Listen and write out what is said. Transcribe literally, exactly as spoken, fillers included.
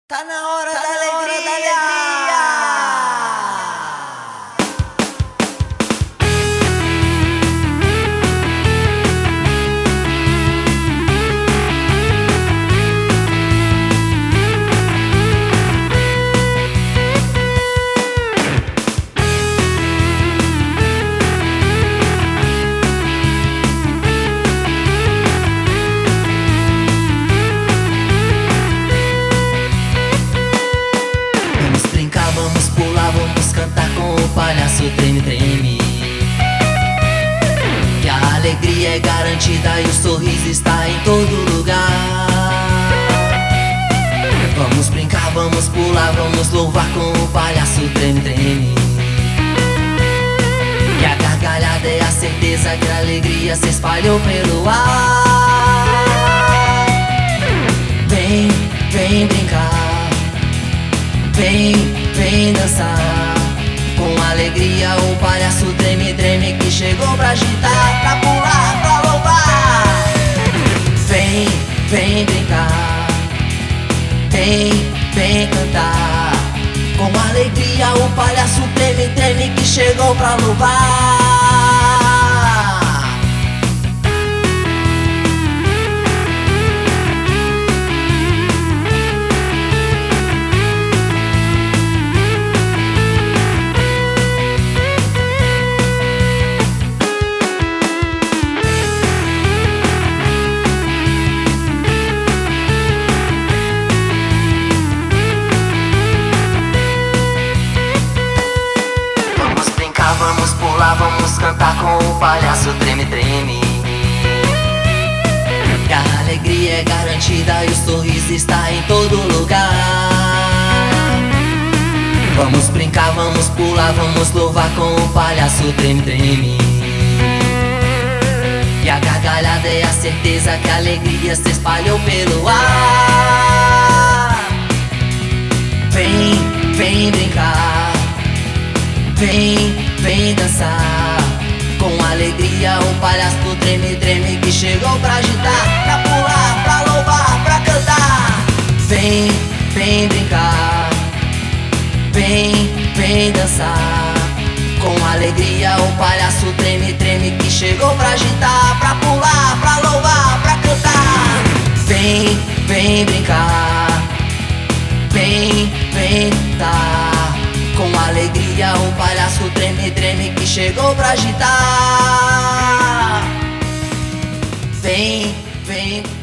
Tá na hora Tá da na hora alegria! da alegria! Vamos pular, vamos cantar com o palhaço treme, treme. Que a alegria é garantida e o sorriso está em todo lugar. Vamos brincar, vamos pular, vamos louvar com o palhaço treme, treme. Que a gargalhada é a certeza que a alegria se espalhou pelo ar. Vem, vem brincar, vem, vem dançar. Com alegria o palhaço treme, treme, que chegou pra agitar, pra pular, pra louvar. Vem, vem brincar, vem, vem cantar. Com alegria o palhaço treme, treme, que chegou pra louvar. Vamos pular, vamos cantar com o palhaço treme, treme. Que a alegria é garantida e o sorriso está em todo lugar. Vamos brincar, vamos pular, vamos louvar com o palhaço treme, treme. E a gargalhada é a certeza que a alegria se espalhou pelo ar. Vem, vem brincar, vem, vem dançar. Com alegria o palhaço treme, treme, que chegou pra agitar, pra pular, pra louvar, pra cantar. Vem, vem brincar, vem, vem dançar. Com alegria o palhaço treme, treme, que chegou pra agitar, pra pular, pra louvar, pra cantar. Vem, vem brincar, vem, vem cantar. Com alegria o palhaço treme, treme, que chegou pra agitar. Vem, vem